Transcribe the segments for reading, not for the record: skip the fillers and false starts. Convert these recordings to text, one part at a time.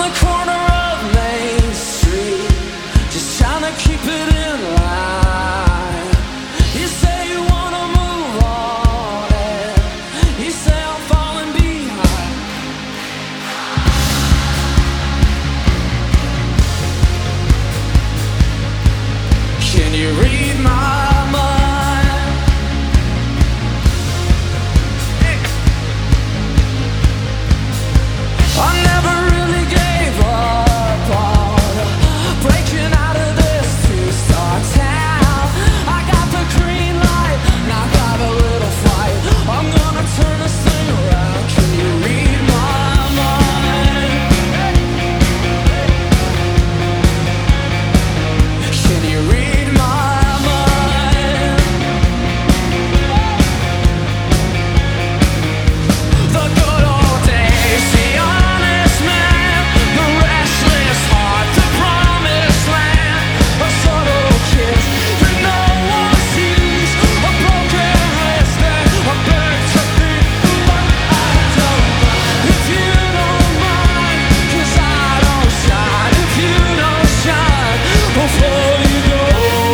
the corner of Main Street, just trying to keep it in line. You say you wanna move on, and you say I'm falling behind. Can you read my mind? I never really gave up on breaking out of this two-star town. I got the green light, and I got a little fight. I'm gonna turn this thing around. Can you read my mind? Can you read my mind? The good old days, the honest man, the restless heart, the promised land, a subtle kiss that no one sees, a broken wrist and a burnt to beat. But I don't mind if you don't mind, 'cause I don't shine if you don't shine. Before you go,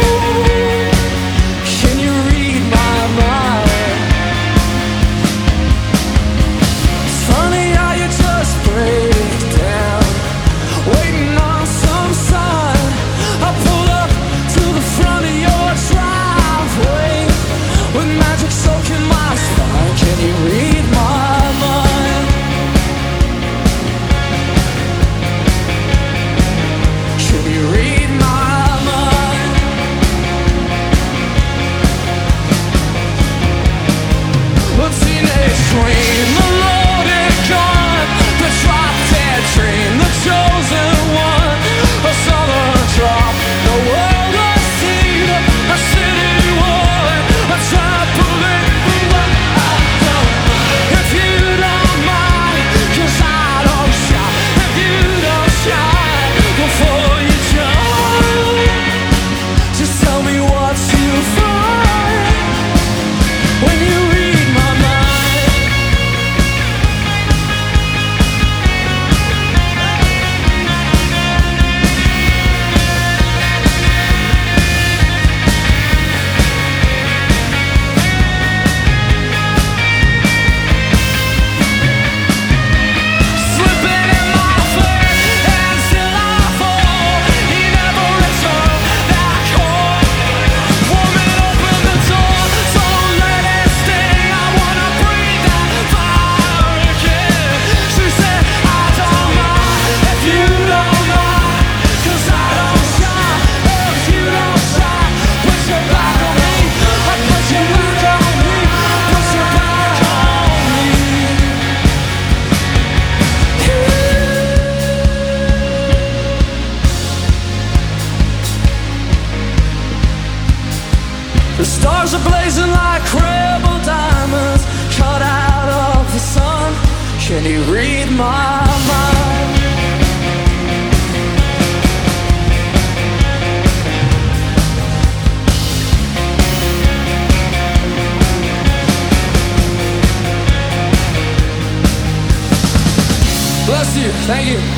can you read my mind? It's funny how you just break down, waiting on some sign. I pull up to the front of your driveway with magic soaking my spine. Can you read my mind? Can you read my mind? A teenage dream, the loaded gun, the drop-dead dream, the chosen one, a southern drop, the world was seed, a city wall, a trampoline. But I don't mind if you don't mind, 'cause I don't shine if you don't shine. Before you jump, just tell me what you find when you read my mind. Slipping in my feet until I fall. He never returned that call. Woman, open the door, don't let it stay. I wanna breathe that fire again. She said, I don't mind if you don't mind, 'cause I don't shine if you don't shine. Put your back on me, I put your back on me, put your back on me. The stars are blazing like rebel diamonds cut out of the sun. Can you read my mind? Bless you. Thank you.